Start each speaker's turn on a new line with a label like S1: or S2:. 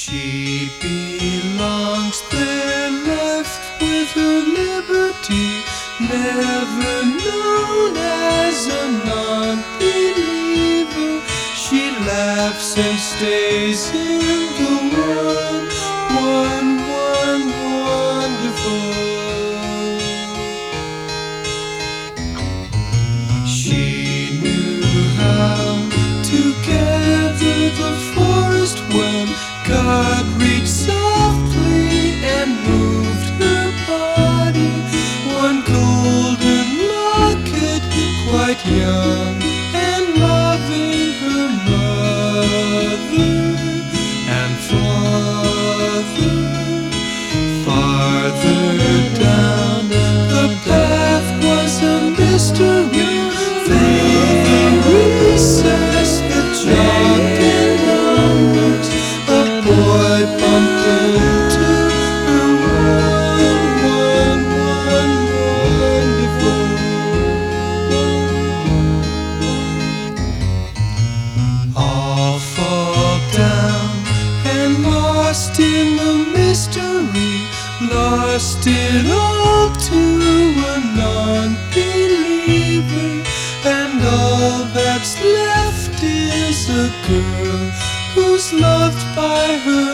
S1: She belongs there, left with her liberty, never known as a non-believer. She laughs and stays in the wonderful. She knew how to gather the forest when God reached softly and moved her body. One golden locket, quite young and loving her mother and father. Farther down the path was a mystery, through the recess that jogged in numbers. A boy bumped into her wonderful. All fall down and lost in the mystery, lost it all to a non-believer, and all that's left is a girl who's loved by her